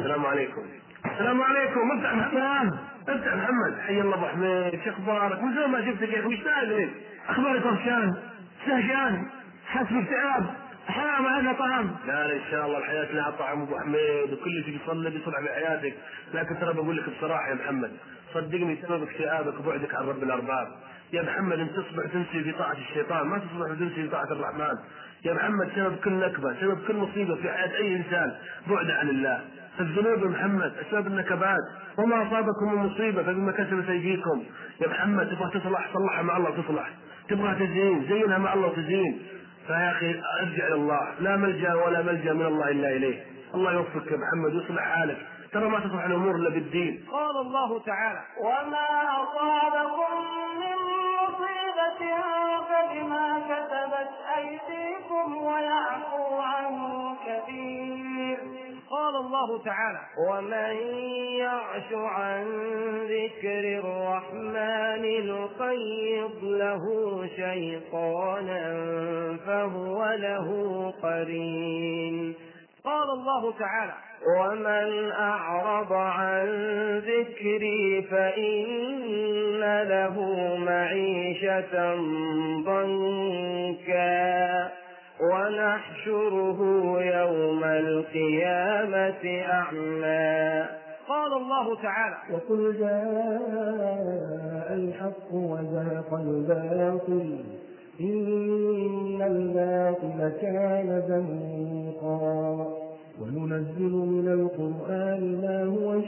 السلام عليكم. السلام عليكم. انت محمد؟ انت محمد؟ حي الله ابو حميد، شو اخبارك؟ من زمان ما شفتك يا اخي، مشتاق لك. اخباركم شان؟ سهجان؟ حاسس باكتئاب؟ الحياة معنا طعم؟ لا ان شاء الله الحياة لها طعم ابو حميد، وكل شيء بيصلي بيصلح بحياتك. لكن ترى بقول لك بصراحة يا محمد، صدقني سبب اكتئابك وبعدك عن رب الارباب. يا محمد انت تصبح تنسي في طاعة الشيطان، ما تصبح تنسي في طاعة الرحمن. يا محمد سبب كل نكبة، سبب كل مصيبة في حياة اي انسان بعد عن الله. الذنوب يا محمد اسباب النكبات، وما اصابكم من مصيبة فبما كسبت ايديكم. يا محمد تبغى تصلح صلحها مع الله وتصلح، تبغى تزين زينها مع الله وتزين. فيا اخي ارجع الى الله، لا ملجا ولا ملجا من الله الا اليه. الله يوفقك يا محمد ويصلح حالك، ترى ما تصلح الامور الا بالدين. قال الله تعالى: وما أصابكم من مصيبة فبما كسبت أيديكم ويعفو عن كثير. قال الله تعالى: ومن يعش عن ذكر الرحمن نقيض له شيطانا فهو له قرين. قال الله تعالى: ومن أعرض عن ذكري فإن له معيشة ضنكا ونحشره يوم القيامة أعمى. قال الله تعالى: وقل جاء الحق وزهق الباطل إن الباطل كان زهوقا وننزل من القرآن ما هو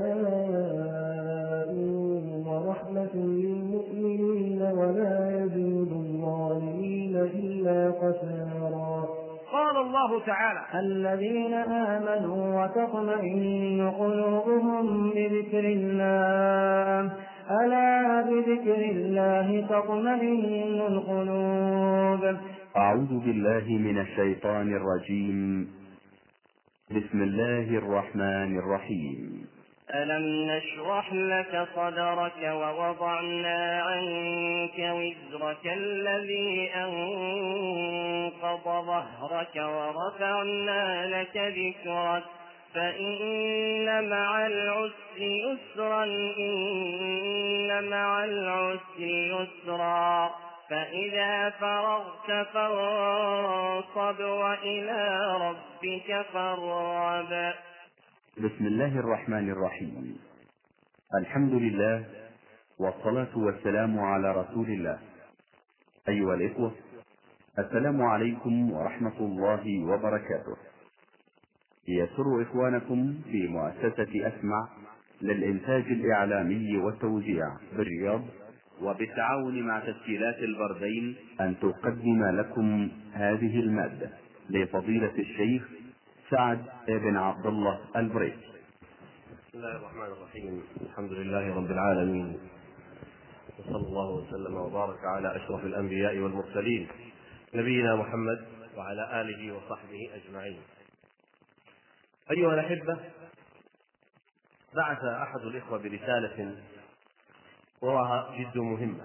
شفاء ورحمة للمؤمنين ولا يزيد الظالمين إلا خسارا. قال الله تعالى: الذين آمنوا وتطمئن قلوبهم بذكر الله ألا بذكر الله تطمئن القلوب. أعوذ بالله من الشيطان الرجيم. بسم الله الرحمن الرحيم. ألم نشرح لك صدرك ووضعنا عنك وزرك الذي أنقض ظهرك ورفعنا لك ذكرك فإن مع العسر يسرا إن مع العسر يسرا فإذا فرغت فانصب وإلى ربك فارغب. بسم الله الرحمن الرحيم. الحمد لله والصلاة والسلام على رسول الله. أيها الإخوة، السلام عليكم ورحمة الله وبركاته. يسر إخوانكم في مؤسسة أسمع للإنتاج الإعلامي والتوزيع بالرياض وبالتعاون مع تسجيلات البردين أن تقدم لكم هذه المادة لفضيلة الشيخ سعد بن عبد الله البريك. بسم الله الرحمن الرحيم. الحمد لله رب العالمين، وصلى الله وسلم وبارك على أشرف الأنبياء والمرسلين نبينا محمد وعلى آله وصحبه أجمعين. أيها الأحبة، بعث أحد الإخوة برسالة وراها جد مهمة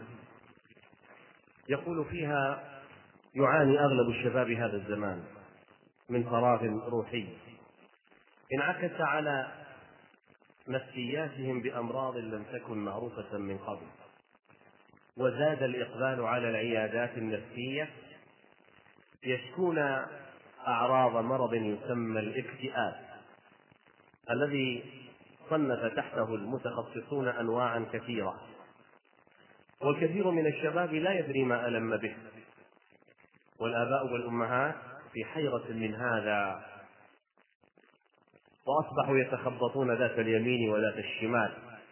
يقول فيها: يعاني أغلب الشباب هذا الزمان من فراغ روحي انعكس على نفسياتهم بأمراض لم تكن معروفة من قبل، وزاد الإقبال على العيادات النفسية، يشكون أعراض مرض يسمى الاكتئاب الذي صنف تحته المتخصصون أنواعا كثيرة، والكثير من الشباب لا يدري ما ألم به، والآباء والأمهات في حيرة من هذا، وأصبحوا يتخبطون ذات اليمين وذات الشمال.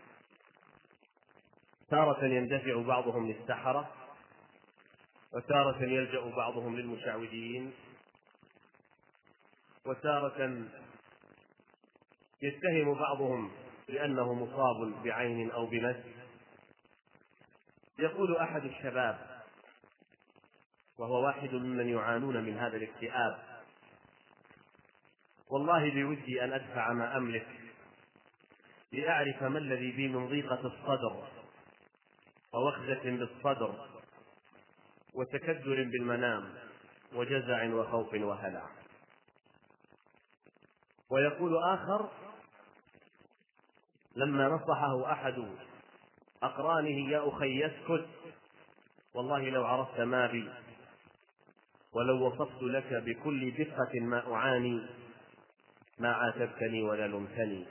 تارة يندفع بعضهم للسحرة، وتارة يلجأ بعضهم للمشعوذين، وتارة يتهم بعضهم لأنه مصاب بعين أو بمس. يقول أحد الشباب وهو واحد ممن يعانون من هذا الاكتئاب: والله بودي أن أدفع ما أملك لأعرف ما الذي بي من ضيقة الصدر ووخزة بالصدر وتكدر بالمنام وجزع وخوف وهلع. ويقول آخر: لما نصحه أحد أقرانه: يا أخي اسكت، والله لو عرفت ما بي ولو وصفت لك بكل دقة ما أعاني ما عاتبتني ولا لمتني.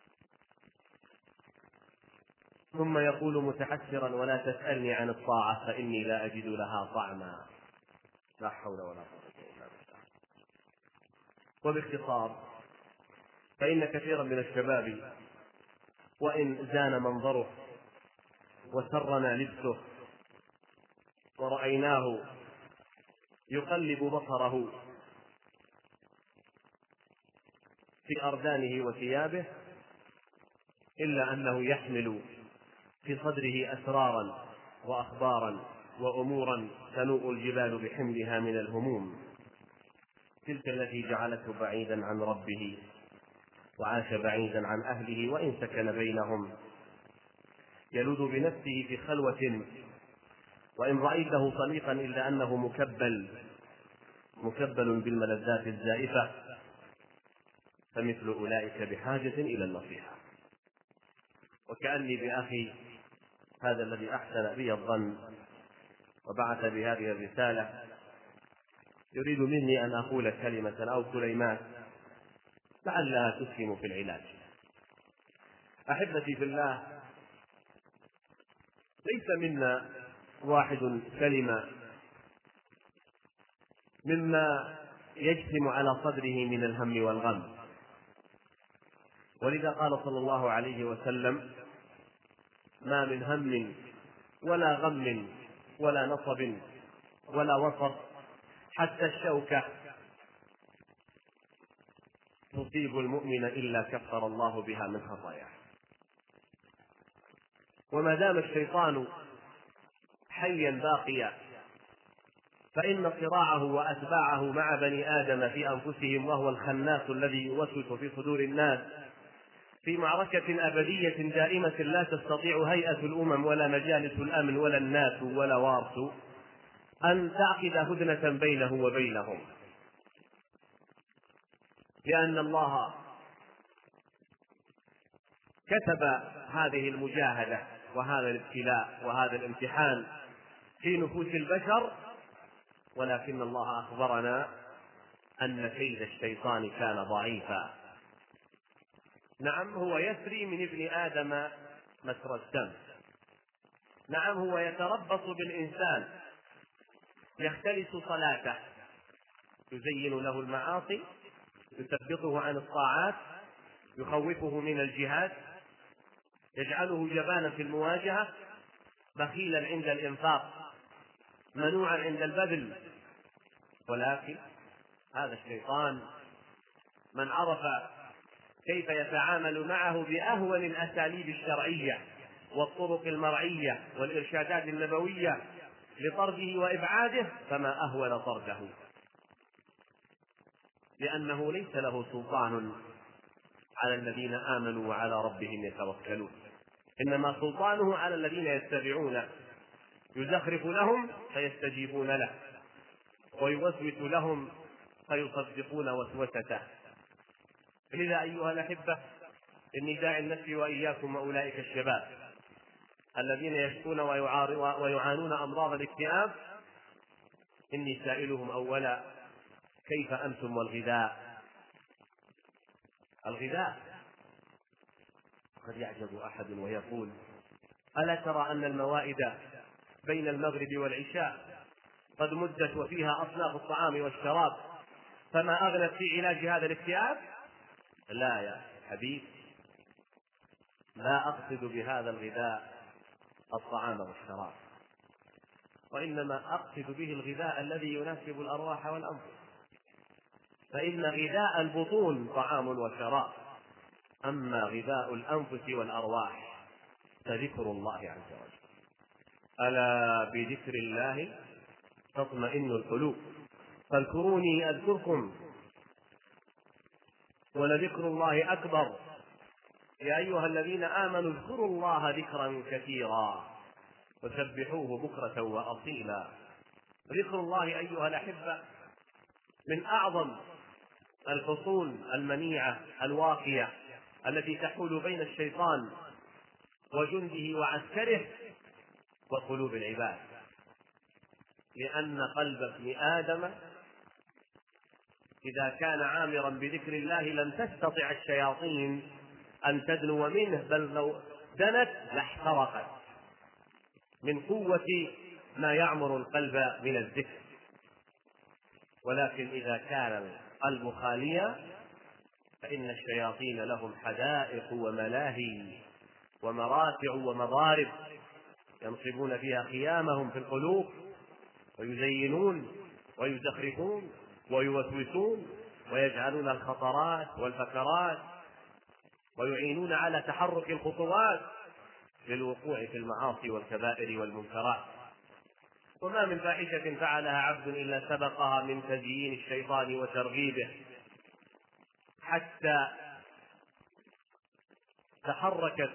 ثم يقول متحسرا: ولا تسألني عن الطاعة فإني لا أجد لها طعما. لا حول ولا قوة إلا بالله. وباختصار، فإن كثيرا من الشباب وإن زان منظره وسرنا لبسه ورأيناه يقلب بصره في أردانه وثيابه، إلا أنه يحمل في صدره أسرارا وأخبارا وأمورا تنوء الجبال بحملها من الهموم، تلك التي جعلته بعيدا عن ربه وعاش بعيدا عن أهله، وإن سكن بينهم يلوذ بنفسه في خلوة، وإن رأيته صليقا إلا أنه مكبل بالملذات الزائفة، فمثل أولئك بحاجة إلى النصيحة. وكأني بأخي هذا الذي أحسن بي الظن وبعث بهذه الرسالة يريد مني أن أقول كلمة أو كلمات لعلها تسهم في العلاج. أحبتي في الله، ليس منا واحد سلم مما يجثم على صدره من الهم والغم، ولذا قال صلى الله عليه وسلم: ما من هم ولا غم ولا نصب ولا وصب حتى الشوكة تصيب المؤمن إلا كفر الله بها من خطاياه. وما دام الشيطان حيا باقيا فإن صراعه وأتباعه مع بني آدم في أنفسهم، وهو الخناس الذي يوسوس في صدور الناس، في معركة أبدية دائمة لا تستطيع هيئة الأمم ولا مجالس الأمن ولا الناس ولا وارث أن تعقد هدنة بينه وبينهم، لأن الله كتب هذه المجاهدة وهذا الابتلاء وهذا الامتحان في نفوس البشر، ولكن الله أخبرنا أن كيد الشيطان كان ضعيفا. نعم، هو يسري من ابن آدم مسرى الدم، نعم هو يتربص بالإنسان، يختلس صلاته، يزين له المعاصي، يثبطه عن الطاعات، يخوفه من الجهاد، يجعله جبانا في المواجهة، بخيلا عند الإنفاق، منوعا عند البذل. ولكن هذا الشيطان من عرف كيف يتعامل معه بأهون الأساليب الشرعية والطرق المرعية والإرشادات النبوية لطرده وإبعاده فما أهون طرده، لأنه ليس له سلطان على الذين آمنوا وعلى ربهم يتوكلون، إنما سلطانه على الذين يتبعون، يزخرف لهم فيستجيبون له، ويوسوس لهم فيصدقون وسوسته. لذا أيها الأحبة، إني داعي نفسي وإياكم وأولئك الشباب الذين يشكون ويعانون أمراض الاكتئاب، إني سائلهم أولا: كيف أنتم والغذاء؟ الغذاء قد يعجب أحد ويقول: ألا ترى أن الموائد بين المغرب والعشاء قد مدت وفيها أصناف الطعام والشراب فما أغنت في علاج هذا الاكتئاب؟ لا يا حبيب، لا أقصد بهذا الغذاء الطعام والشراب، وإنما أقصد به الغذاء الذي يناسب الأرواح والأنفس، فإن غذاء البطون طعام وشراب، أما غذاء الأنفس والأرواح فذكر الله عز وجل. ألا بذكر الله تطمئن القلوب، فاذكروني أذكركم ولذكر الله أكبر. يا أيها الذين آمنوا اذكروا الله ذكرا كثيرا وسبحوه بكرة وأصيلا. ذكر الله أيها الأحبة من أعظم الحصون المنيعة الواقية التي تحول بين الشيطان وجنده وعسكره وقلوب العباد، لأن قلب ابن آدم إذا كان عامرا بذكر الله لن تستطع الشياطين أن تدنو منه، بل لو دنت لاحترقت من قوة ما يعمر القلب من الذكر. ولكن إذا كان القلب خاليا فإن الشياطين لهم حدائق وملاهي ومراتع ومضارب ينصبون فيها خيامهم في القلوب ويزينون ويزخرفون ويوسوسون ويجعلون الخطرات والفكرات ويعينون على تحرك الخطوات للوقوع في المعاصي والكبائر والمنكرات. وما من فاحشة فعلها عبد إلا سبقها من تزيين الشيطان وترغيبه، حتى تحركت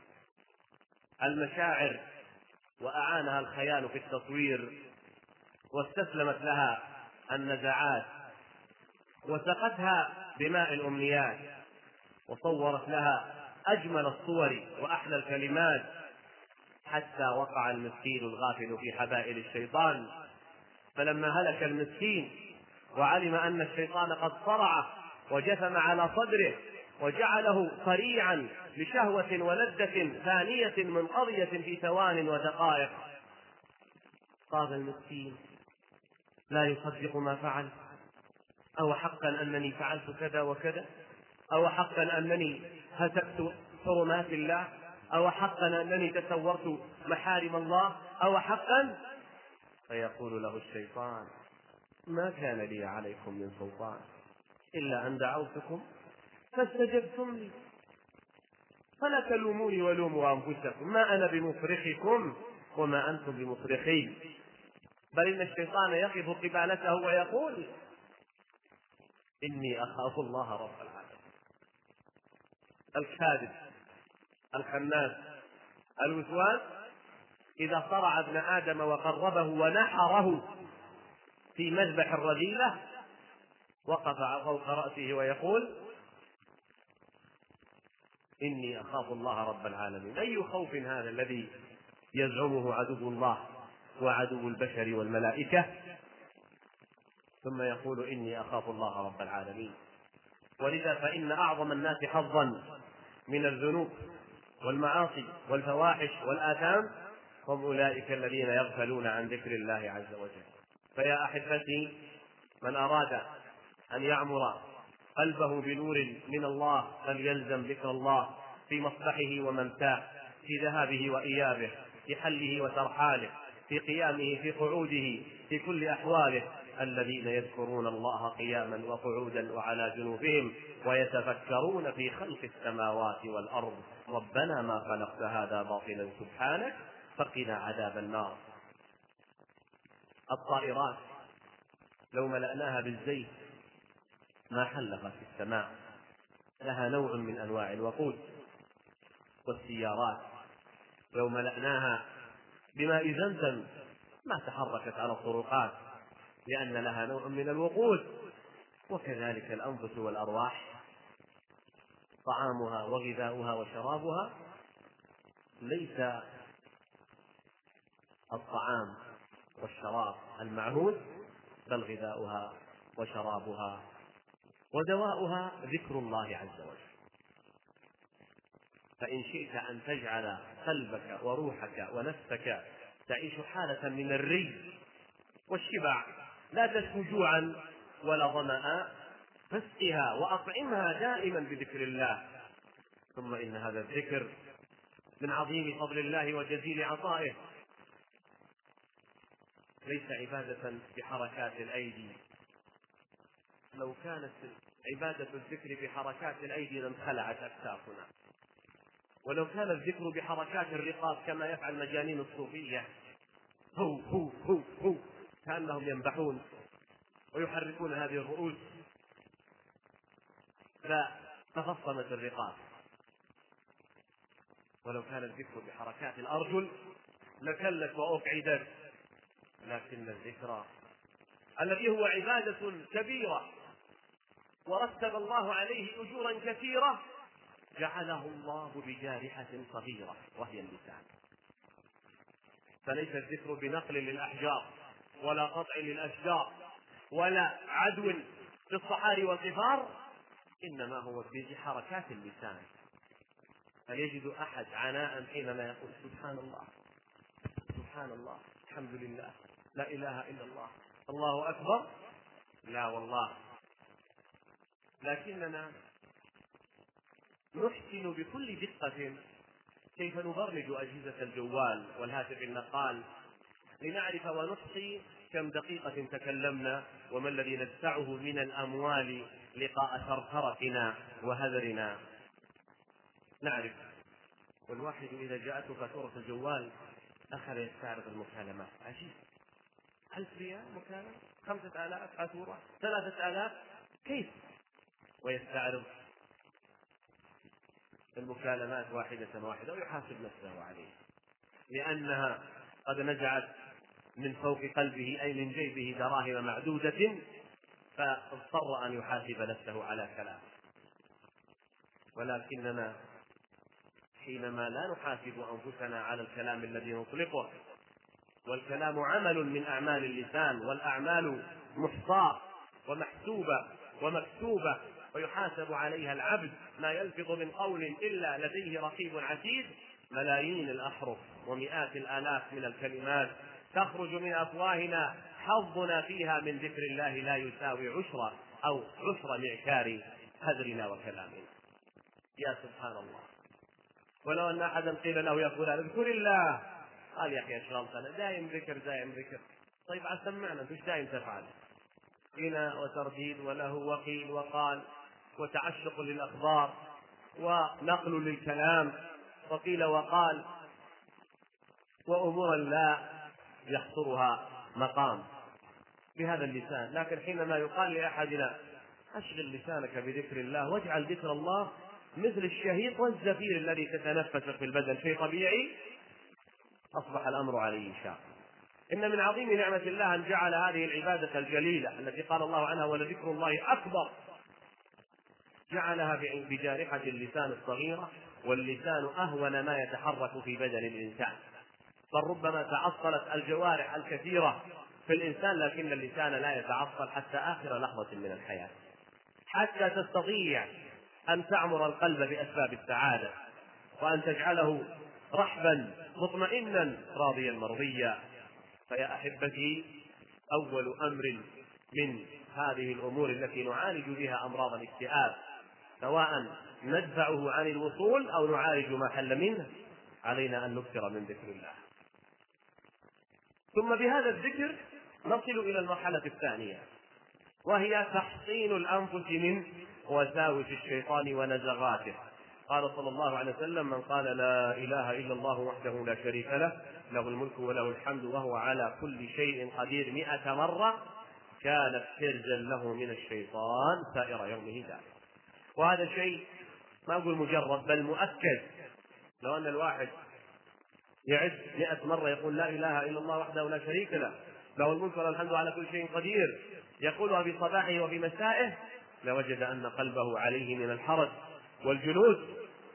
المشاعر وأعانها الخيال في التصوير، واستسلمت لها النزعات وسقتها بماء الأمنيات، وصورت لها أجمل الصور وأحلى الكلمات، حتى وقع المسكين الغافل في حبائل الشيطان. فلما هلك المسكين وعلم أن الشيطان قد صرعه وجثم على صدره وجعله صريعا لشهوة ولذة ثانية منقضية في ثوان ودقائق، قال المسكين لا يصدق ما فعل، أو حقا أنني فعلت كذا وكذا، أو حقا أنني هتكت حرمات الله، أو حقا أنني تسورت محارم الله، أو حقا. فيقول له الشيطان ما كان لي عليكم من سلطان إلا أن دعوتكم فاستجبتم لي، فلا تلوموني ولوموا أنفسكم، ما أنا بمصرخكم وما أنتم بمصرخي. بل إن الشيطان يقف قبالته ويقول إني أخاف الله رب العالمين. الكاذب الخناس الوسواس إذا صرع ابن آدم وقربه ونحره في مذبح الرذيلة وقف فوق رأسه ويقول إني أخاف الله رب العالمين. أي خوف هذا الذي يزعمه عدو الله وعدو البشر والملائكة، ثم يقول إني أخاف الله رب العالمين. ولذا فإن أعظم الناس حظا من الذنوب والمعاصي والفواحش والآثام هم أولئك الذين يغفلون عن ذكر الله عز وجل. فيا أحبتي، من أراد أن يعمر قلبه بنور من الله فليلزم ذكر الله في مصبحه وممتاه، في ذهابه وإيابه، في حله وترحاله، في قيامه، في قعوده، في كل أحواله. الذين يذكرون الله قياما وقعودا وعلى جنوبهم ويتفكرون في خلق السماوات والأرض ربنا ما خلقت هذا باطلا سبحانك فقنا عذاب النار. الطائرات لو ملأناها بالزيت ما حلقت في السماء، لها نوع من أنواع الوقود. والسيارات لو ملأناها بماء زمزم ما تحركت على الطرقات، لأن لها نوع من الوقود. وكذلك الأنفس والأرواح طعامها وغذاؤها وشرابها ليس الطعام والشراب المعهود، بل غذاؤها وشرابها ودواؤها ذكر الله عز وجل. فإن شئت أن تجعل قلبك وروحك ونفسك تعيش حالة من الري والشبع، لا تشكو جوعا ولا ظمأ، فاسقها وأطعمها دائما بذكر الله. ثم إن هذا الذكر من عظيم فضل الله وجزيل عطائه، ليس عبادة بحركات الأيدي. لو كانت عبادة الذكر بحركات الأيدي لانخلعت أكتافنا، ولو كان الذكر بحركات الرقاب كما يفعل مجانين الصوفية، هو هو هو هو كأنهم ينبحون ويحركون هذه الرؤوس فتفصمت الرقاب. ولو كان الذكر بحركات الأرجل لكلت وأقعدت. لكن الذكر الذي هو عبادة كبيرة ورتب الله عليه أجورا كثيرة جعله الله بجارحة صغيرة وهي اللسان. فليس الذكر بنقل للأحجار ولا قطع للأشجار ولا عدو في الصحاري والقفار، إنما هو بحركات اللسان. هل يجد أحد عناء حينما يقول سبحان الله سبحان الله الحمد لله لا إله إلا الله الله أكبر؟ لا والله. لكننا نحسن بكل دقة كيف نبرمج أجهزة الجوال والهاتف النقال لنعرف ونحصي كم دقيقة تكلمنا وما الذي ندفعه من الأموال لقاء ثرثرتنا وهذرنا. نعرف. والواحد إذا جاءته فاتورة الجوال أخذ يستعرض المكالمات. عجيب، 1000 ريال مكالمة، 5000 فاتورة، 3000، كيف؟ ويستعرض المكالمات واحدة ويحاسب نفسه عليه، لأنها قد نزعت من فوق قلبه أي من جيبه دراهم معدودة، فاضطر أن يحاسب نفسه على كلام. ولكننا حينما لا نحاسب أنفسنا على الكلام الذي نطلقه، والكلام عمل من أعمال اللسان، والأعمال محصاة ومحسوبة ومكتوبة ويحاسب عليها العبد، ما يلفظ من قول إلا لديه رقيب عتيد. ملايين الأحرف ومئات الآلاف من الكلمات تخرج من أفواهنا، حظنا فيها من ذكر الله لا يساوي عشر أو عشر معكار هدرنا وكلامنا. يا سبحان الله. ولو أن أحدا قيل له يا فلان اذكر الله، قال يا أخي أشغلتنا، دائم ذكر دائم ذكر. طيب سمعنا، أنت ايش دائم تفعل؟ غنى وترديد وله وقيل وقال وتعشق للأخبار ونقل للكلام وقيل وقال وأمور لا يخطرها مقام بهذا اللسان. لكن حينما يقال لأحدنا أشغل لسانك بذكر الله واجعل ذكر الله مثل الشهيق والزفير الذي تتنفس في البدن شيء طبيعي، أصبح الأمر عليه شاق. إن من عظيم نعمة الله أن جعل هذه العبادة الجليلة التي قال الله عنها ولذكر الله أكبر، جعلها بجارحة اللسان الصغيرة، واللسان أهون ما يتحرك في بدن الإنسان. بل ربما تعطلت الجوارح الكثيرة في الإنسان، لكن اللسان لا يتعطل حتى آخر لحظة من الحياة، حتى تستطيع أن تعمر القلب بأسباب السعادة، وأن تجعله رحبا مطمئنا راضيا مرضيا. فيا أحبتي، أول أمر من هذه الأمور التي نعالج بها أمراض الاكتئاب، سواء ندفعه عن الوصول أو نعالج ما حل منه، علينا أن نكثر من ذكر الله. ثم بهذا الذكر نصل إلى المرحلة الثانية، وهي تحصين الأنفس من وساوس الشيطان ونزغاته. قال صلى الله عليه وسلم: من قال لا إله إلا الله وحده لا شريك له، له الملك وله الحمد وهو على كل شيء قدير 100 مرة، كانت حرزا له من الشيطان سائر يومه ذلك. وهذا شيء ما أقول مجرد بل مؤكد. لو أن الواحد يعد 100 مرة يقول لا إله إلا الله وحده لا شريك له، له الملك وله الحمد على كل شيء قدير، يقولها في صباحه وفي مسائه، لوجد أن قلبه عليه من الحرج والجنود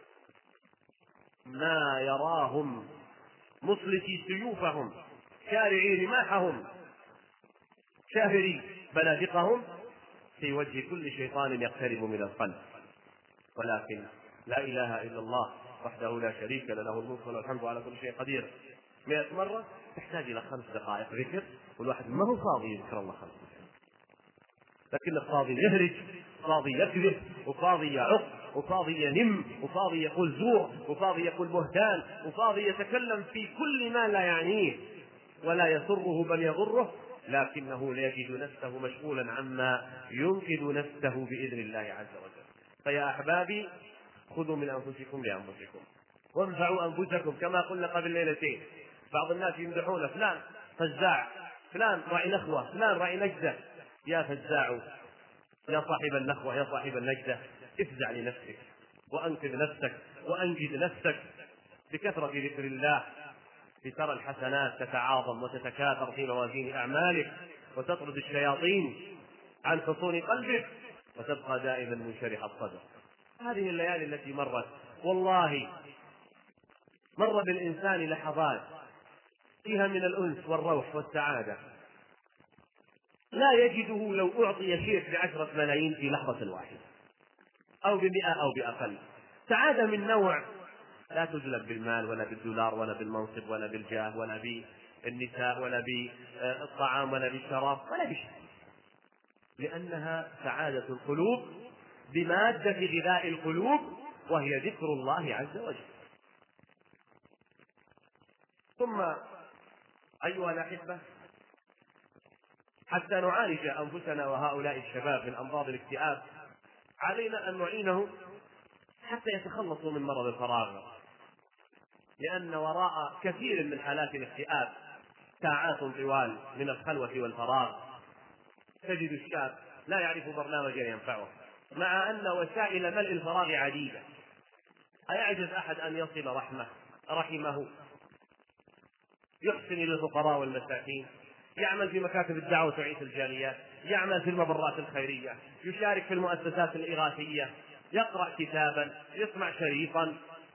ما يراهم مصلتي سيوفهم شارعي رماحهم شاهري بنادقهم في وجه كل شيطان يقترب من القلب. ولكن لا إله إلا الله وحده لا شريك له، له الملك وله الحمد على كل شيء قدير 100 مرة تحتاج إلى 5 دقائق ذكر، والواحد ما هو فاضي يذكر الله 5 دقائق، لكن الفاضي يهرج، فاضي يكذب، وفاضي يعق، وفاضي ينم، وفاضي يقول زور، وفاضي يقول بهتان، وفاضي يتكلم في كل ما لا يعنيه ولا يسره بل يضره، لكنه لا يجد نفسه مشغولا عما ينقذ نفسه بإذن الله عز وجل. فيا أحبابي، خذوا من أنفسكم لأنفسكم، وانفعوا أنفسكم، كما قلنا قبل ليلتين. بعض الناس يمدحون فلان فزاع، فلان راعي نخوة، فلان راعي نجدة. يا فزاع، يا صاحب النخوة، يا صاحب النجدة، افزع لنفسك وأنقذ نفسك وأنجد نفسك بكثرة ذكر الله، لترى الحسنات تتعاظم وتتكاثر في موازين أعمالك، وتطرد الشياطين عن حصون قلبك، وتبقى دائما منشرح الصدر. هذه الليالي التي مرت والله مر بالإنسان لحظات فيها من الأنس والروح والسعادة لا يجده لو أعطي شيء ب10 ملايين في لحظة واحدة أو ب100 أو بأقل. سعادة من نوع لا تجلب بالمال ولا بالدولار ولا بالمنصب ولا بالجاه ولا بالنساء ولا بالطعام ولا بالشراب ولا بشيء، لأنها سعادة القلوب بمادة غذاء القلوب وهي ذكر الله عز وجل. ثم أيها الأحبة، حتى نعالج أنفسنا وهؤلاء الشباب من أمراض الاكتئاب علينا أن نعينهم حتى يتخلصوا من مرض الفراغ، لأن وراء كثير من حالات الاكتئاب ساعات طوال من الخلوة والفراغ. تجد الشاب لا يعرف برنامجا ينفعه مع أن وسائل ملء الفراغ عديدة. أيعجز أحد أن يصل رحمه، يحسن إلى الفقراء والمساكين، يعمل في مكاتب الدعوة وتوعية الجاليات، يعمل في المبرات الخيرية، يشارك في المؤسسات الإغاثية، يقرأ كتابا، يسمع شريطا،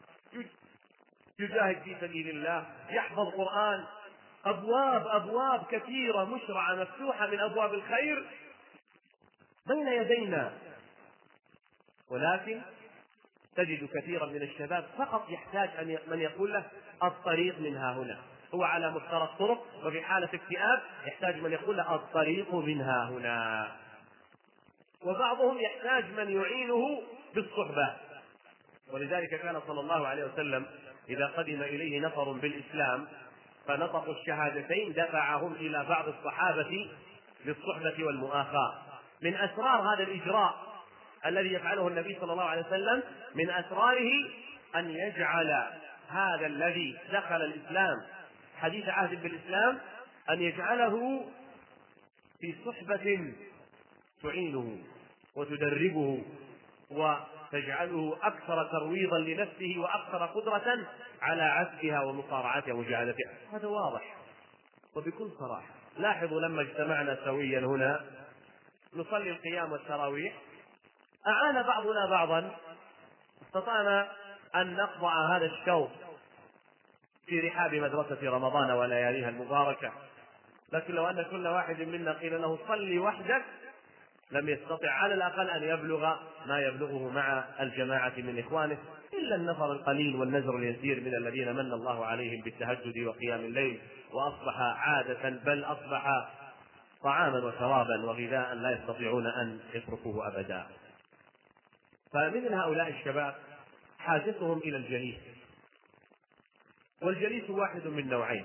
يجاهد في سبيل الله، يحفظ قرآن. أبواب كثيرة مشرعة مفتوحة من أبواب الخير بين يدينا، ولكن تجد كثيرا من الشباب فقط يحتاج من يقول له الطريق من ها هنا. هو على مفترق الطرق وفي حالة اكتئاب يحتاج من يقول له الطريق من ها هنا. وبعضهم يحتاج من يعينه بالصحبة، ولذلك كان صلى الله عليه وسلم إذا قدم إليه نفر بالإسلام فنطقوا الشهادتين دفعهم إلى بعض الصحابة للصحبة والمؤاخاة. من أسرار هذا الإجراء الذي يفعله النبي صلى الله عليه وسلم، من أسراره أن يجعل هذا الذي دخل الإسلام حديث عهد بالإسلام أن يجعله في صحبة تعينه وتدربه وتجعله أكثر ترويضا لنفسه وأكثر قدرة على عزفها ومصارعتها ومجاهدتها. هذا واضح وبكل صراحة. لاحظوا لما اجتمعنا سويا هنا نصلي القيام والتراويح، أعان بعضنا بعضا، استطعنا أن نقضع هذا الشوط في رحاب مدرسة رمضان ولياليها المباركة. لكن لو أن كل واحد منا قيل له صلي وحدك لم يستطع على الأقل أن يبلغ ما يبلغه مع الجماعة من إخوانه، إلا النفر القليل والنزر اليسير من الذين من الله عليهم بالتهجد وقيام الليل وأصبح عادة بل أصبح طعاما وشرابا وغذاء لا يستطيعون أن يتركوه أبدا. فمثل هؤلاء الشباب حاجتهم إلى الجليس، والجليس واحد من نوعين: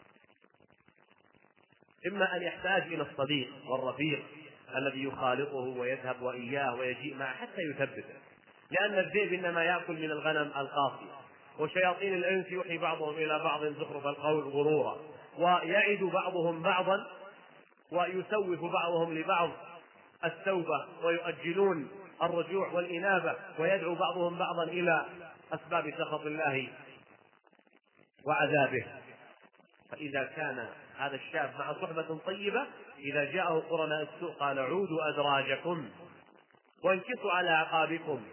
إما أن يحتاج إلى الصديق والرفيق الذي يخالطه ويذهب وإياه ويجيء معه حتى يثبته، لأن الذئب إنما يأكل من الغنم القاصية، وشياطين الإنس يوحي بعضهم إلى بعض زخرف القول غرورا، ويعد بعضهم بعضا ويسوف بعضهم لبعض التوبة ويؤجلون الرجوع والإنابة، ويدعو بعضهم بعضا إلى أسباب سخط الله وعذابه. فإذا كان هذا الشاب مع صحبة طيبة إذا جاءه قرناء السوء قال عودوا أدراجكم وانكسوا على عقابكم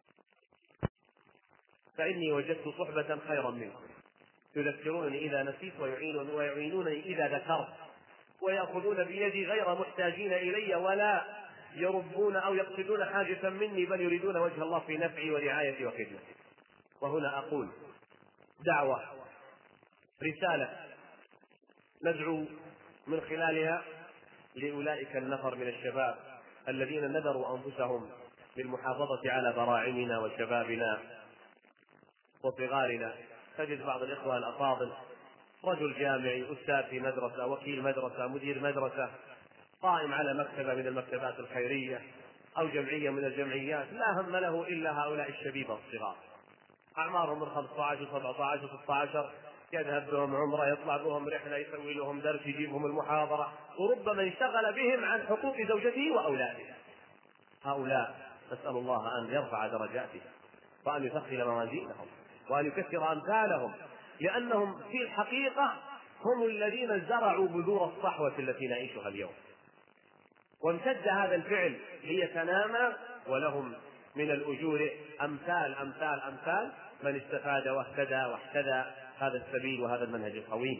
فإني وجدت صحبة خيرا منكم يذكرونني إذا نسيت ويعينونني إذا ذكرت ويأخذون بيدي غير محتاجين إلي ولا يربون أو يقصدون حاجة مني بل يريدون وجه الله في نفعي ورعايتي وخدمتي. وهنا أقول دعوة، رسالة ندعو من خلالها لأولئك النفر من الشباب الذين نذروا أنفسهم للمحافظة على براعمنا وشبابنا وصغارنا. تجد بعض الإخوة الأفاضل رجل جامعي، أستاذ في مدرسة، وكيل مدرسة، مدير مدرسة، قائم على مكتبة من المكتبات الخيرية أو جمعية من الجمعيات، لا هم له إلا هؤلاء الشبيبة الصغار أعمارهم من 15 و17 و16، يذهب بهم عمرة، يطلع بهم رحلة، يسوي لهم درس، يجيبهم المحاضرة، وربما انشغل بهم عن حقوق زوجته وأولاده. هؤلاء نسأل الله أن يرفع درجاتهم وأن يثقل موازينهم وأن يكثر أمثالهم، لأنهم في الحقيقة هم الذين زرعوا بذور الصحوة التي نعيشها اليوم، وامتد هذا الفعل ليتنامى ولهم من الأجور أمثال من استفاد واهتدى هذا السبيل وهذا المنهج القويم.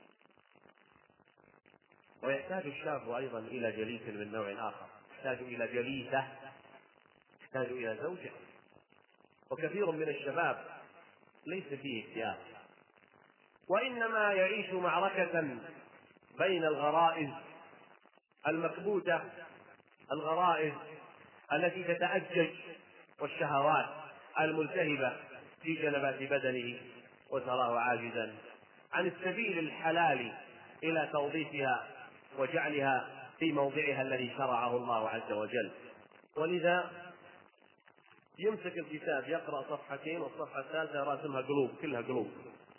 ويحتاج الشاب أيضا إلى جليس من نوع آخر، يحتاج إلى جليسة، يحتاج إلى زوجة. وكثير من الشباب ليس فيه اكتئاب، وإنما يعيش معركة بين الغرائز المكبوتة، الغرائز التي تتأجج، والشهوات الملتهبة في جنبات بدنه، وتراه عاجزا عن السبيل الحلال إلى توظيفها وجعلها في موضعها الذي شرعه الله عز وجل. ولذا يمسك الكتاب يقرأ صفحتين والصفحة الثالثة يرى اسمها قلوب، كلها قلوب،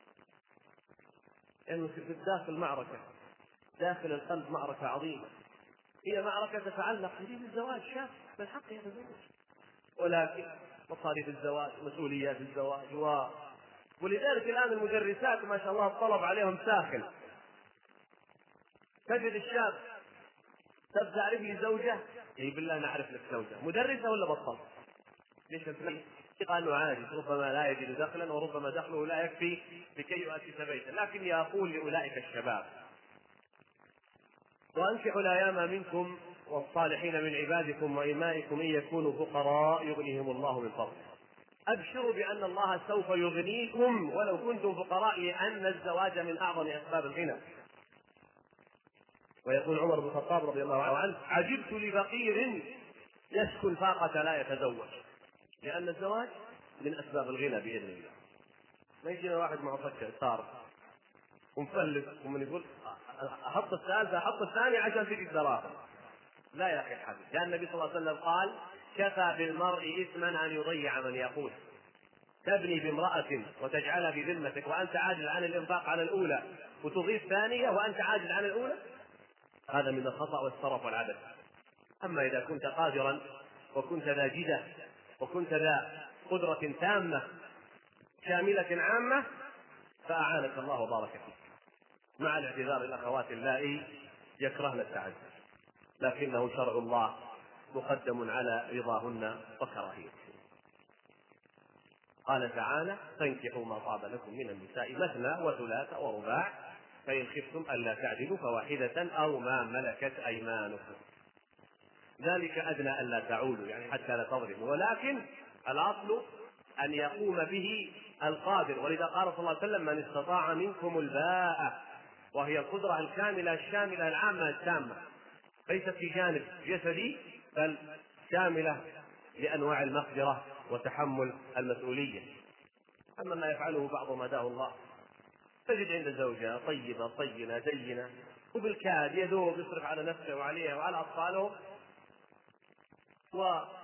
لأنه في داخل معركة، داخل القلب معركة عظيمة، هي معركة تتعلق بالزواج. شاب من حقه يتزوج، ولكن مصاريف الزواج، مسؤوليات الزواج ولذلك الآن المدرسات ما شاء الله الطلب عليهم ساخن. تجد الشاب تبدأ تعرف لي زوجة، اي بالله نعرف لك زوجة، مدرسة ولا بطل؟ ليش قالوا عادي، ربما لا يجد دخلا وربما دخله لا يكفي لكي يؤسس بيتا. لكني أقول لأولئك الشباب: وأنكحوا الأيام منكم والصالحين من عبادكم وإمائكم إن يكونوا فقراء يغنيهم الله من فضله. أبشروا بأن الله سوف يغنيكم ولو كنتم فقراء، لأن الزواج من أعظم أسباب الغنى. ويقول عمر بن الخطاب رضي الله عنه: عجبت لفقير يشكو الفاقة لا يتزوج، لأن الزواج من أسباب الغنى بإذن الله. ما يجينا واحد معه فكة صار ومفلس ومن يقول أحط الثالثة أحط الثانية عشان تجي الدراهم. لا يا أخي الحبيب، لأن النبي صلى الله عليه وسلم قال: كفى بالمرء إثما أن يضيع من يقول. تبني بامرأة وتجعلها بذمتك وأنت عاجز عن الإنفاق على الأولى، وتضيف ثانية وأنت عاجز عن الأولى، هذا من الخطأ والسرف والعبث. أما إذا كنت قادرا وكنت ذا جدة وكنت ذا قدرة تامة شاملة عامة فأعانك الله وبارك فيك، مع الاعتذار الأخوات اللائي يكرهن التعدد، لكنه شرع الله مقدم على رضاهن وكراهيته. قال تعالى: فانكحوا ما طاب لكم من النساء مثنى وثلاث ورباع فإن خفتم ألا تعدلوا فواحدة أو ما ملكت أيمانكم، ذلك أدنى ألا تعولوا، يعني حتى لا تظلموا، ولكن الأصل أن يقوم به القادر. ولذا قال صلى الله عليه وسلم: من استطاع منكم الباءة، وهي القدرة الكاملة الشاملة العامة التامة، ليست في جانب جسدي بل شاملة لأنواع المقدرة وتحمل المسؤولية. أما ما يفعله بعض ما داه الله، تجد عند زوجة طيبة طينة دينة وبالكاد يذوب يصرف على نفسه وعليها وعلى أطفاله، وكما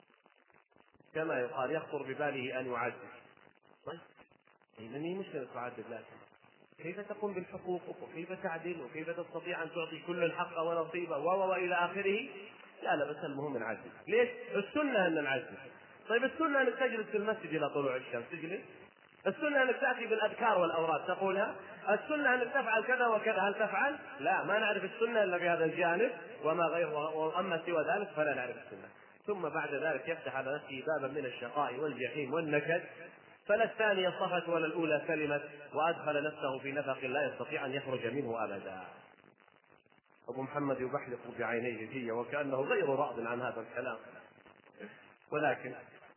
يقال يخطر بباله أن يعدل. طيب إنني مشكلة تعدل، لكن كيف تقوم بالحقوق وكيف تعدل وكيف تستطيع أن تعطي كل الحق ونصيبه وإلى آخره؟ لا بس المهم نعدل. ليش؟ السنة أن نعدل. طيب السنة أنك تجلس في المسجد إلى طلوع الشمس، تجلس. السنة أنك تأتي بالأذكار والأوراد تقولها. السنة أنك تفعل كذا وكذا، هل تفعل؟ لا، ما نعرف السنة إلا بهذا الجانب، وما غير، وأما سوى ذلك فلا نعرف السنة. ثم بعد ذلك يفتح على نفسه بابا من الشقاء والجحيم والنكد، فلا الثانية صفت ولا الأولى سلمت، وأدخل نفسه في نفق لا يستطيع أن يخرج منه أبدا. أبو محمد يبحلق بعينيه في وكأنه غير راض عن هذا الكلام، ولكن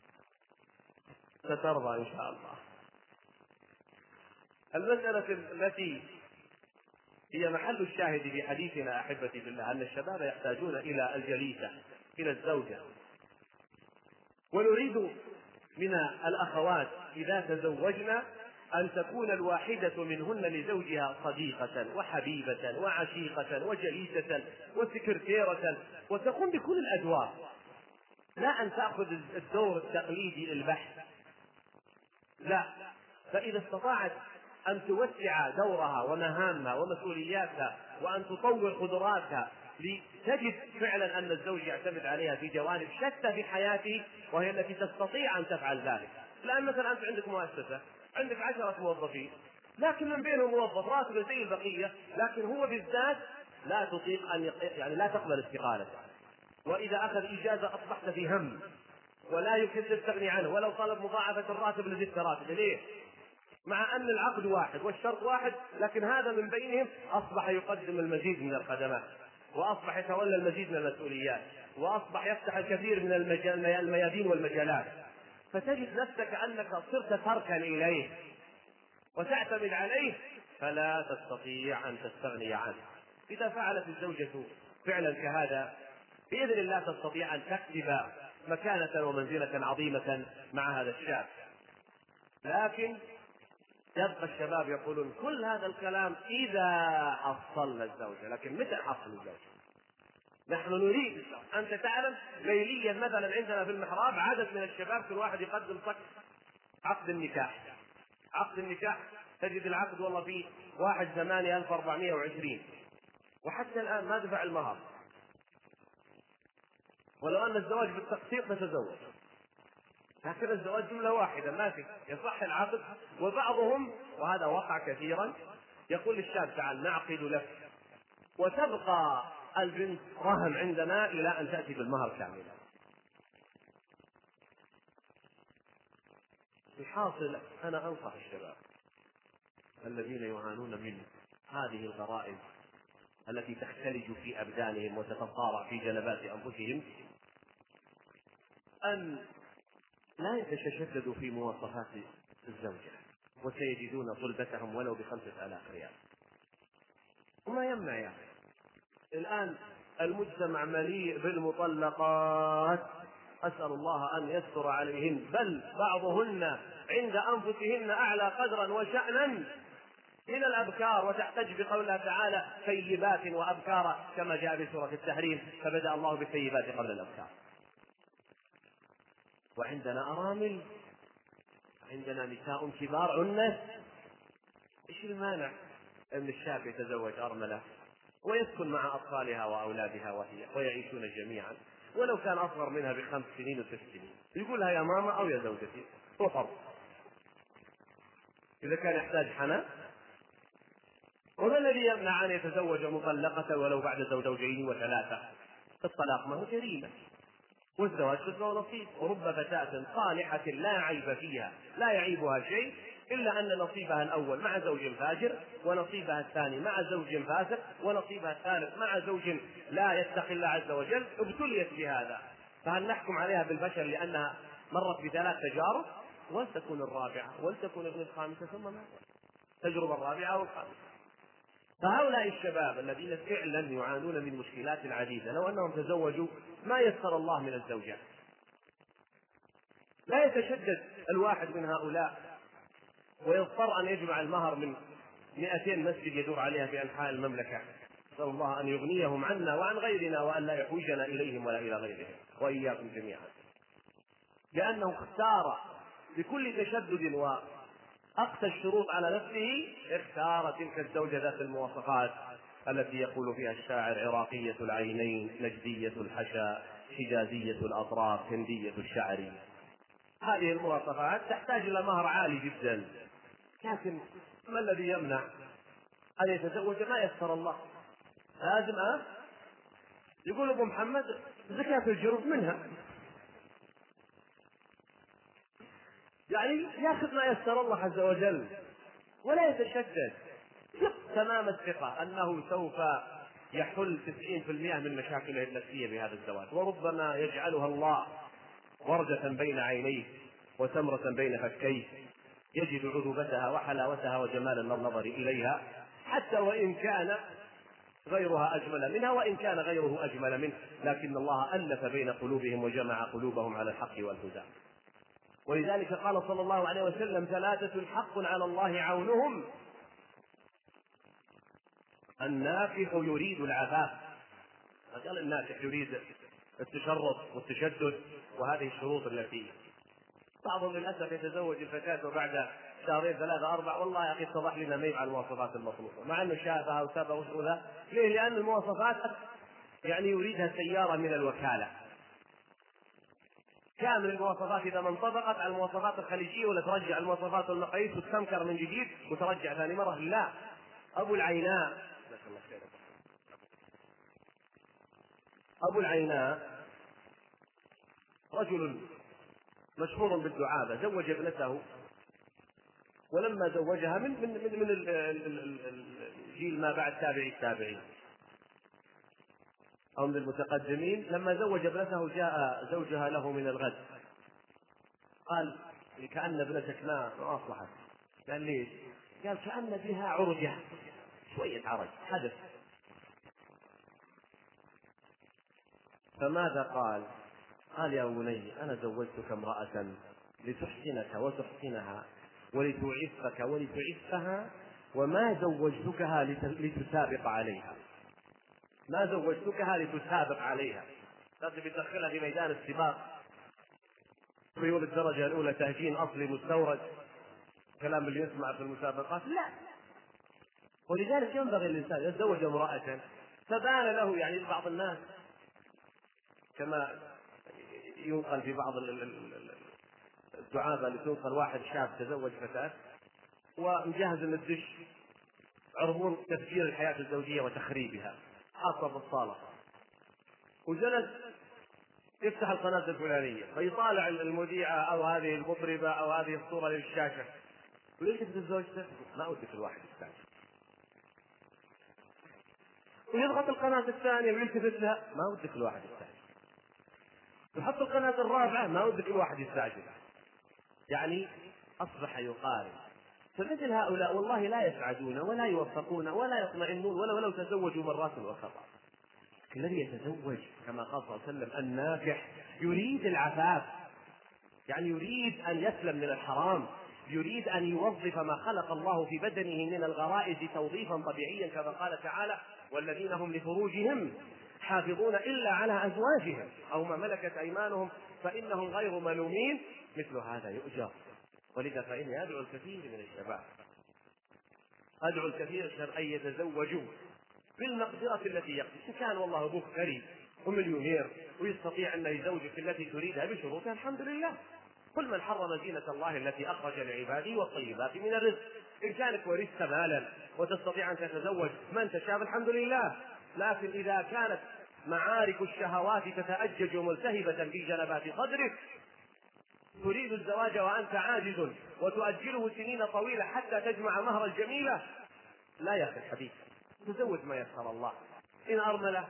سترضى إن شاء الله. المسألة التي هي محل الشاهد في حديثنا أحبتي بالله أن الشباب يحتاجون إلى الجليسة، إلى الزوجة. ونريد من الأخوات إذا تزوجنا أن تكون الواحدة منهن لزوجها صديقة وحبيبة وعشيقة وجليسة وسكرتيرة، وتقوم بكل الأدوار، لا أن تأخذ الدور التقليدي البحث، لا. فإذا استطاعت أن توسع دورها ومهامها ومسؤولياتها وأن تطور قدراتها لتجد فعلا أن الزوج يعتمد عليها في جوانب شتى في حياته، وهي التي تستطيع أن تفعل ذلك. لأن مثلا أنت عندك مؤسسة، عندك 10 موظفين، لكن من بينهم موظف راتب زي البقية، لكن هو بالذات لا تطيق أن لا تقبل استقالته، وإذا أخذ إجازة أصبحت في هم، ولا يمكن تستغني عنه، ولو طلب مضاعفة الراتب لزدت راتب. ليه؟ مع أن العقد واحد والشرط واحد، لكن هذا من بينهم أصبح يقدم المزيد من الخدمات، وأصبح يتولى المزيد من المسؤوليات، وأصبح يفتح الكثير من الميادين والمجالات، فتجد نفسك أنك صرت تركا إليه وتعتمد عليه، فلا تستطيع أن تستغني عنه. إذا فعلت الزوجة فعلا كهذا بإذن الله تستطيع أن تكسب مكانة ومنزلة عظيمة مع هذا الشاب. لكن يبقى الشباب يقولون كل هذا الكلام إذا حصلنا الزوجة، لكن متى حصل الزوجة؟ نحن نريد. أنت تعلم ليليا مثلا عندنا في المحراب عدد من الشباب كل واحد يقدم صك عقد النكاح. عقد النكاح تجد العقد والله فيه 1/8/1420، وحتى الآن ما دفع المهر. ولو أن الزواج بالتقسيط نتزوج، لكن الزواج جملة واحدة ما في يصح العقد. وبعضهم وهذا وقع كثيرا يقول للشاب تعال نعقد لك وتبقى البنت رهن عندنا إلى أن تأتي بالمهر كاملا. الحاصل أنا أنصح الشباب الذين يعانون من هذه الغرائز التي تختلج في أبدانهم وتتصارع في جنبات أنفسهم أن لا يتشددوا في مواصفات الزوجة، وسيجدون طلبتهم ولو ب5,000 ريال. وما يمنع يعني الآن المجتمع مليء بالمطلقات، أسأل الله أن يستر عليهن، بل بعضهن عند أنفسهن أعلى قدرا وشأنا من الأبكار، وتحتج بقولها تعالى ثيبات وأبكارا كما جاء في سورة التحريم، فبدأ الله بالثيبات قبل الأبكار. وعندنا أرامل، عندنا نساء كبار عنة. إيش المانع أن الشاب يتزوج أرملة ويسكن مع أطفالها وأولادها ويعيشون جميعا، ولو كان أصغر منها ب5 سنين و6 سنين، يقولها يا ماما أو يا زوجتي، وحر إذا كان يحتاج حنان. وما الذي يمنع أن يتزوج مطلقة ولو بعد زوجين وثلاثة؟ الطلاق ما هو جريمة، والزواج قسمة ونصيب. ورب فتاة صالحة لا عيب فيها لا يعيبها شيء إلا أن نصيبها الأول مع زوج فاجر، ونصيبها الثاني مع زوج فاسق، ونصيبها الثالث مع زوج لا يتقي الله عز وجل. ابتليت بهذا، فهل نحكم عليها بالبشر لأنها مرت ب3 تجارب؟ ولتكن الرابعة، ولتكن ابن الخامسة، ثم ماذا؟ تجربة الرابعة والخامسة. فهؤلاء الشباب الذين فعلا يعانون من مشكلات عديدة لو أنهم تزوجوا ما يسر الله من الزوجات. لا يتشدد الواحد من هؤلاء ويضطر أن يجمع المهر من 200 مسجد يدور عليها في أنحاء المملكة. نسأل الله أن يغنيهم عنا وعن غيرنا، وأن لا يحوجنا إليهم ولا إلى غيرهم، وإياكم جميعا، لأنه اختار بكل تشدد وأقسى الشروط على نفسه، اختار تلك الزوجة ذات المواصفات التي يقول فيها الشاعر عراقية العينين، نجدية الحشا، حجازية الأطراف، هندية الشعر. هذه المواصفات تحتاج إلى مهر عالي جدا، لكن ما الذي يمنع أن يتزوج ما يسر الله؟ لازم يقول أبو محمد زكاة الجروب منها، يعني يأخذ ما يسر الله عز وجل ولا يتشدد. تمام الثقة أنه سوف يحل 90% من مشاكله النفسية بهذا الزواج، وربما يجعلها الله وردة بين عينيه وتمرة بين فكيه، يجد عذوبتها وحلاوتها وجمال النظر إليها، حتى وإن كان غيرها أجمل منها، وإن كان غيره أجمل منه، لكن الله ألف بين قلوبهم وجمع قلوبهم على الحق والهدى. ولذلك قال صلى الله عليه وسلم 3 حق على الله عونهم: الناكح يريد العفاف، قال الناكح يريد التشرط والتشدد، وهذه الشروط التي بعضهم للأسف يتزوج الفتاة وبعد 2 3 4 والله يا أخي اتضح لنا ما يفعل المواصفات المطلوبة، مع أنه شافها وسابها وشغلها. ليه؟ لأن المواصفات يعني يريدها سيارة من الوكالة كامل المواصفات، إذا ما انطبقت على المواصفات الخليجية ولا ترجع المواصفات والمقاييس وتستنكر من جديد وترجع ثاني مرة. لا، أبو العيناء رجل مشهور بالدعابة، زوج ابنته، ولما زوجها من الجيل ما بعد تابعي التابعين أو من المتقدمين، لما زوج ابنته جاء زوجها له من الغد قال كأن ابنتك ما أصلحت. قال ليش؟ قال كأن بها عرجة، شوية عرج حدث. فماذا قال؟ قال يا بني أنا زوجتك امرأة لتحسنك وتحسنها ولتعفك ولتعفها، وما زوجتكها لتسابق عليها، ما زوجتكها لتسابق عليها، لازم يدخلها في ميدان السباق خيول الدرجة الأولى تهجين أصلي مستورد، كلام اللي يسمع في المسابقات لا. ولذلك ينبغي الإنسان يتزوج امرأة فبان له، يعني بعض الناس كما ينقل في بعض الدعابة اللي تنقل واحد شاب تزوج فتاة ومجهز من الدش عرضون تفجير الحياة الزوجية وتخريبها، خاصة في الصالة، وجلس يفتح القناة الفلانية فيطالع المذيعة أو هذه المطربة أو هذه الصورة للشاشة ويلتفت زوجته ما ودك الواحد الثاني، ويضغط القناة الثانية ويلتفت لها ما ودك الواحد الثاني، يحط القناة الرابعة ما ودك الواحد يستعجل، يعني أصبح يقارن. فمثل هؤلاء والله لا يسعدون ولا يوفقون ولا يطمئنون ولو تزوجوا مرات أخرى. الذي يتزوج كما قال صلى الله عليه وسلم الناكح يريد العفاف، يعني يريد أن يسلم من الحرام، يريد أن يوظف ما خلق الله في بدنه من الغرائز توظيفا طبيعيا كما قال تعالى والذين هم لفروجهم حافظون إلا على أزواجهم أو ما ملكت أيمانهم فإنهم غير ملومين، مثل هذا يؤجر. ولذا فإني أدعو الكثير من الشباب، أدعو الكثير أن يتزوجوا بالمقدرة التي يقدر، إن كان والله أبوك ثري ومليونير ويستطيع أن يزوجك التي تريدها بشروطها الحمد لله. كل من حرم زينة الله التي أخرج لعباده والطيبات من الرزق، إن كانك ورثت مالا وتستطيع أن تتزوج من تشاء الحمد لله. لكن إذا كانت معارك الشهوات تتأجج ملتهبة في جنبات صدرك تريد الزواج وأنت عاجز وتؤجله سنين طويلة حتى تجمع مهر الجميلة، لا يا أخي الحبيب، تزوج ما يسر الله. إن أرملة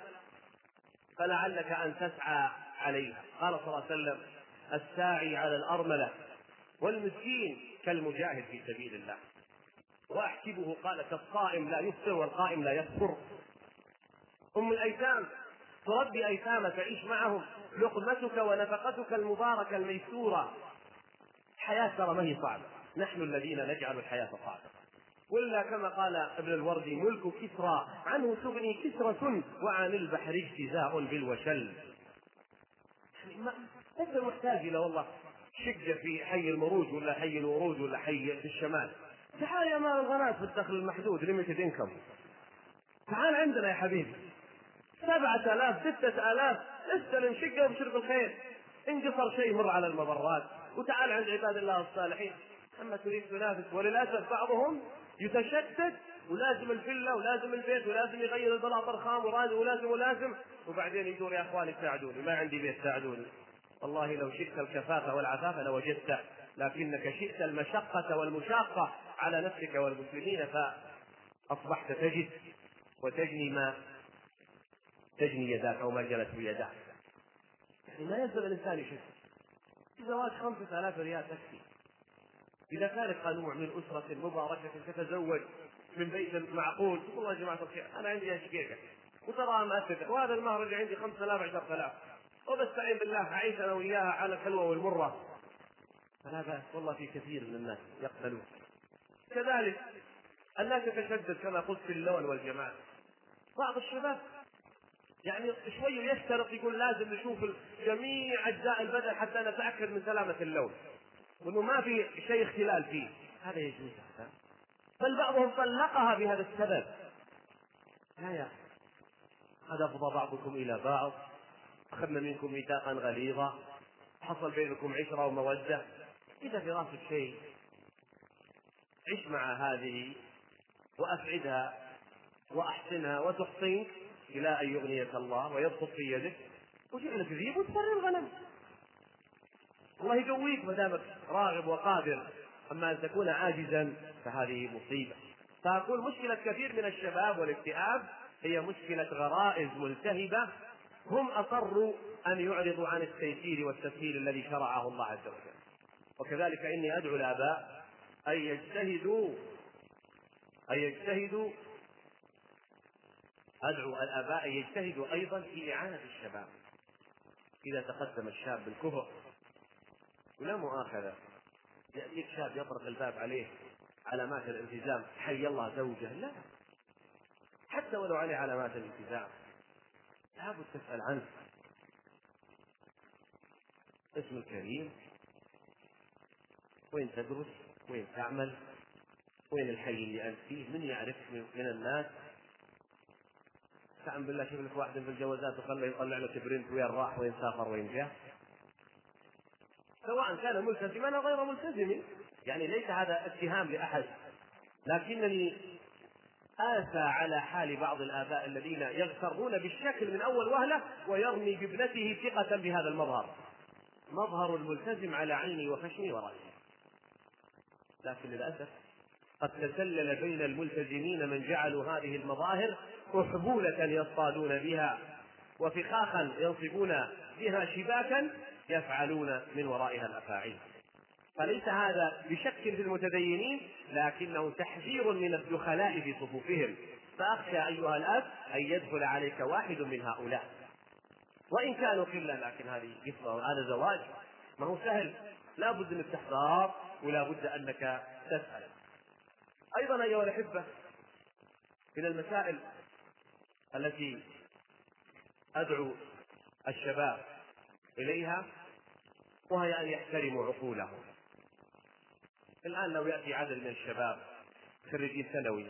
فلعلك أن تسعى عليها، قال صلى الله عليه وسلم الساعي على الأرملة والمسكين كالمجاهد في سبيل الله. وأحسبه قال كالصائم لا يفطر والقائم لا يفطر. أم الأيتام تربي أيتامك تعيش معهم، لقمتك ونفقتك المباركة الميسورة. الحياة ترى ما هي صعبة، نحن الذين نجعل الحياة صعبة. ولا كما قال ابن الوردي ملك كسرى عنه تغني كسرة وعن البحر اجتزاء بالوشل. ما أنت محتاج إلى والله شقة في حي المروج ولا حي الورود ولا حي في الشمال، تعال يا مال الغنات في الدخل المحدود ليميتد انكم، تعال عندنا يا حبيبي 7000 6000 استلم شقة وبشر بالخير، إن قصر شيء مر على الممرات وتعال عند عباد الله الصالحين. أما تريد تنافس، وللأسف بعضهم يتشتت ولازم الفيلا ولازم البيت ولازم يغير البلاط الخام ولازم وبعدين يدور يا اخواني ساعدوني ما عندي بيت ساعدوني. والله لو شئت الكفاف والعفاف لوجدته، لكنك شئت المشقة والمشاقة على نفسك والمسلمين فأصبحت تجد وتجني ما تجني يداك أو ما جنت بيداك. يعني ما يلزم الإنسان يشد. الزواج 5000 ريال تكفي. إذا كانت قنوع من أسرة مباركة تتزوج من بيت معقول، والله يا جماعة الخير أنا عندي شقيقة وتراها مؤسسة وهذا المهر اللي عندي 5000 10000 وبستعين بالله أعيش أنا وياها على الحلوة والمرة، فلا بأس والله في كثير من الناس يقبلون. كذلك الناس تتشدد كما قلت في اللون والجمال. بعض الشباب يعني شوي يشترط يقول لازم نشوف جميع أجزاء البدن حتى نتأكد من سلامة اللون وأنه ما في شيء اختلال فيه، هذا يجوز هذا، بل بعضهم طلقها بهذا السبب. لا يا أخي، هذا أفضى بعضكم إلى بعض، أخذنا منكم ميثاقا غليظا، حصل بينكم عشرة ومودة. إذا في راسك شيء عش مع هذه وأسعدها وأحسنها وتحصينك إلى أن يغنيك الله ويبسط في يدك وجعلك ذيب وتسر الغنم. الله يقويك ما دامك راغب وقادر، أما أن تكون عاجزا فهذه مصيبة. فأقول مشكلة كثير من الشباب والاكتئاب هي مشكلة غرائز ملتهبة، هم أصروا أن يعرضوا عن التيسير والتسهيل الذي شرعه الله عز وجل. وكذلك إني أدعو الآباء أن يجتهدوا أدعو الآباء أن يجتهدوا أيضا في إعانة الشباب. إذا تقدم الشاب بالكفر ولا مؤاخذة، يأتيك شاب يطرق الباب عليه علامات الالتزام، حي الله زوجه، لا، حتى ولو عليه علامات الالتزام لابد تسأل عنه، اسم الكريم، وين تدرس، وين تعمل، وين الحي اللي أنت فيه، من يعرفك من الناس. استعن بالله شوف لك واحد في الجوازات وخليه يطلع له تبرنت وين راح وين سافر وين جاء، سواء كان ملتزما أو غير ملتزم، يعني ليس هذا اتهام لأحد، لكنني آسى على حال بعض الآباء الذين يغترون بالشكل من أول وهلة ويرمي بابنته ثقة بهذا المظهر، مظهر الملتزم على عيني وخشمي ورأسي. لكن للأسف قد تسلل بين الملتزمين من جعلوا هذه المظاهر أحبولة يصطادون بها وفخاخا ينصبون بها شباكا يفعلون من ورائها الأفاعيل. فليس هذا بشك في المتدينين، لكنه تحذير من الدخلاء في صفوفهم. فأخشى أيها الأب أن يدخل عليك واحد من هؤلاء، وإن كانوا قلة، لكن هذه قصة وهذا زواج ما هو سهل، لا بد من التحضار ولا بد أنك تسأل. أيضا أيها الأحبة من المسائل التي أدعو الشباب إليها وهي أن يحترموا عقولهم. الآن لو يأتي عدد من الشباب خريجين ثانوي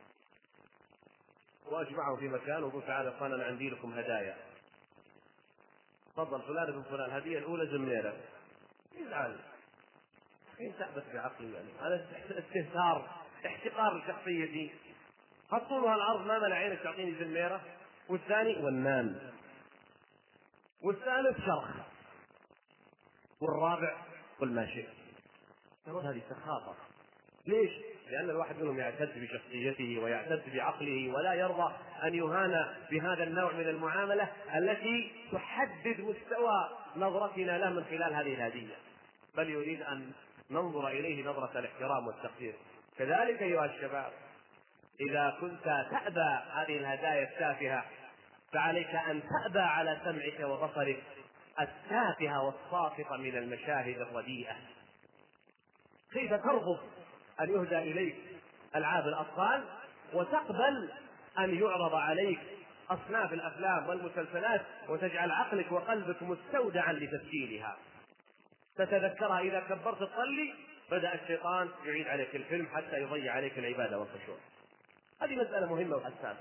وأجمعوا في مكان وقل تعالى أنا عندي لكم هدايا، تفضل فلان ابن فلان، الهدية الأولى زميرة، يزعل، كيف تعبث بعقلي؟ يعني هذا استهتار، احتقار لشخصيتي. حطولها العرض ما منع عينك تعطيني زميرة، والثاني والنان، والثالث شرخ، والرابع قل ما شئت. هذه سخافة. ليش؟ لأن الواحد منهم يعتز بشخصيته ويعتز بعقله ولا يرضى أن يهان بهذا النوع من المعاملة التي تحدد مستوى نظرتنا له من خلال هذه الهدية، بل يريد أن ننظر إليه نظرة الاحترام والتقدير. كذلك أيها الشباب إذا كنت تأبى هذه الهدايا التافهة فعليك أن تأبى على سمعك وبصرك التافهة والساقطة من المشاهد الرديئة. كيف ترغب أن يهدى إليك ألعاب الأطفال وتقبل أن يعرض عليك أصناف الأفلام والمسلسلات وتجعل عقلك وقلبك مستودعا لتسجيلها؟ تتذكرها إذا كبرت تصلي بدأ الشيطان يعيد عليك الفيلم حتى يضيع عليك العبادة والخشوع. هذه مسألة مهمة وحساسة،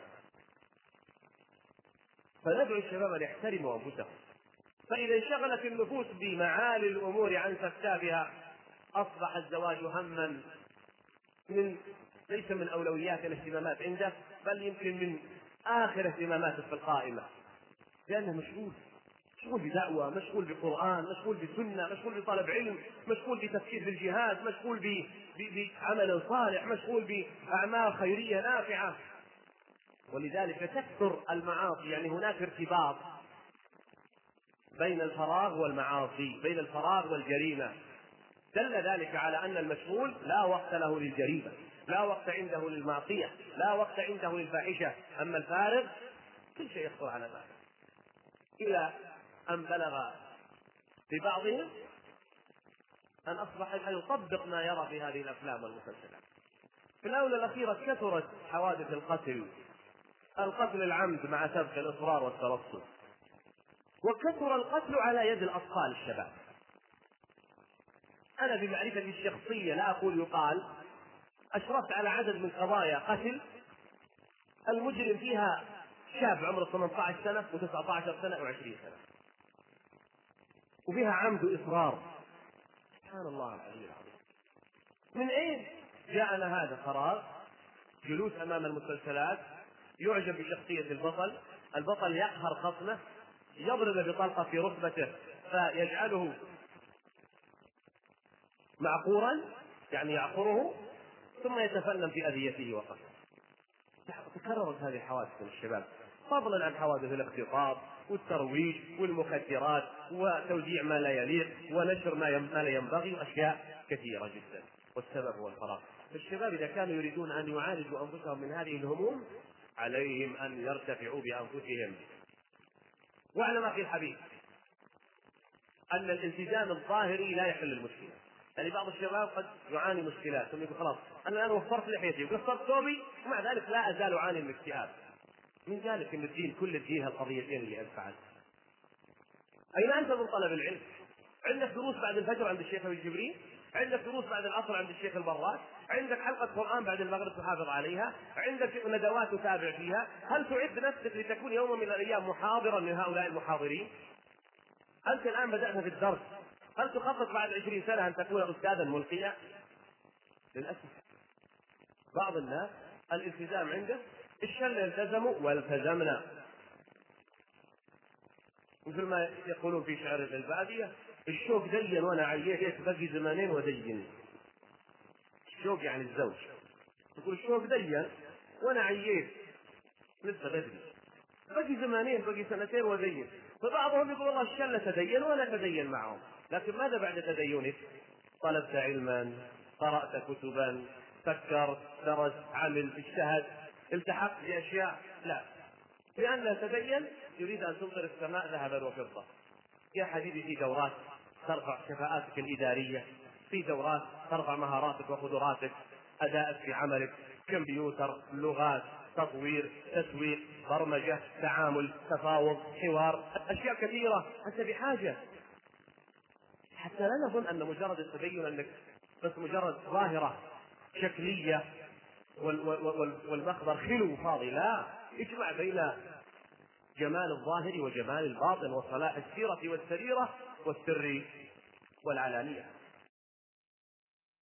فندعو الشباب أن يحترموا أنفسهم. فإذا انشغلت النفوس بمعالي الأمور عن سفسافها أصبح الزواج هما ليس من أولويات الاهتمامات عنده، بل يمكن من آخر اهتماماته في القائمة، لأنه مشغول بدعوة، مشغول بقرآن، مشغول بسنة، مشغول بطلب علم، مشغول بتفكير في الجهاد، مشغول بعمل صالح، مشغول بأعمال خيرية نافعة. ولذلك تكثر المعاصي، يعني هناك ارتباط بين الفراغ والمعاصي، بين الفراغ والجريمة. دل ذلك على أن المشغول لا وقت له للجريمة، لا وقت عنده للمعصية، لا وقت عنده للفاحشة. أما الفارغ كل شيء يخطر على باله، إلى أن بلغ في بعضهم أن أصبح يطبق ما يرى في هذه الأفلام والمسلسلات. في الآونة الأخيرة كثرت حوادث القتل العمد مع سبق الإصرار والترصد، وكثر القتل على يد الأطفال الشباب. أنا بمعرفتي الشخصية لا أقول يقال، أشرفت على عدد من قضايا قتل المجرم فيها شاب عمره 18 سنة و19 سنة و20 سنة، وفيها عمد وإصرار. سبحان الله العلي العظيم. من أين جاءنا هذا؟ قرار جلوس أمام المسلسلات، يعجب بشخصية البطل يقهر خصمه، يضرب بطلقة في ركبته فيجعله معقورا يعني يعقره ثم يتفنن في أذيته وقتله. تكررت هذه الحوادث من الشباب، فضلا عن حوادث الاغتصاب والترويج والمخدرات وتوزيع ما لا يليق ونشر ما لا ينبغي وأشياء كثيرة جدا. والسبب هو الفراغ. الشباب إذا كانوا يريدون أن يعالجوا أنفسهم من هذه الهموم عليهم أن يرتفعوا بأنفسهم. واعلم أخي الحبيب أن الالتزام الظاهري لا يحل المشكلة. يعني بعض الشباب قد يعاني مشكلات ثم يقول خلاص أنا الآن وفرت لحيتي وقصرت ثوبي ومع ذلك لا أزال أعاني من اكتئاب. من ذلك أن الدين كل الدين هالقضيتين اللي أنفعل. أين أنت من طلب العلم؟ عندك دروس بعد الفجر عند الشيخ أبي جبريل، عندك دروس بعد العصر عند الشيخ البراك، عندك حلقة قرآن بعد المغرب تحافظ عليها، عندك ندوات تتابع فيها. هل تعد نفسك لتكون يوما من الأيام محاضرا من هؤلاء المحاضرين؟ أنت الآن بدأت في الدرس، هل تخطط بعد 20 سنة أن تكون أستاذا ملقيا؟ للأسف بعض الناس الالتزام عنده الشلة التزموا والتزمنا، مثل ما يقولون في شعر البادية الشوق دين وانا عييت بقي زمانين ودين. الشوق يعني الزوج، يقول الشوق دين وانا عييت لسه بدري بقي زمانين بقي سنتين ودين. فبعضهم يقول والله الشلة تدين وانا تدين معهم، لكن ماذا بعد تدينك؟ طلبت علما، قرأت كتبا، فكرت، درست، عمل، اجتهد، التحقت بأشياء؟ لا، لأن تدين يريد أن تمطر السماء ذهبا وفضة. يا حبيبي في دورات ترفع كفاءاتك الإدارية، في دورات ترفع مهاراتك وقدراتك، أدائك في عملك، كمبيوتر، لغات، تطوير، تسويق، برمجة، تعامل، تفاوض، حوار، أشياء كثيرة. أنت بحاجة، حتى لا نظن أن مجرد التدين أنك بس مجرد ظاهرة شكلية والمخبر خلو فاضي. لا، اجمع بين جمال الظاهر وجمال الباطن وصلاح السيرة والسريرة والسر والعلانية.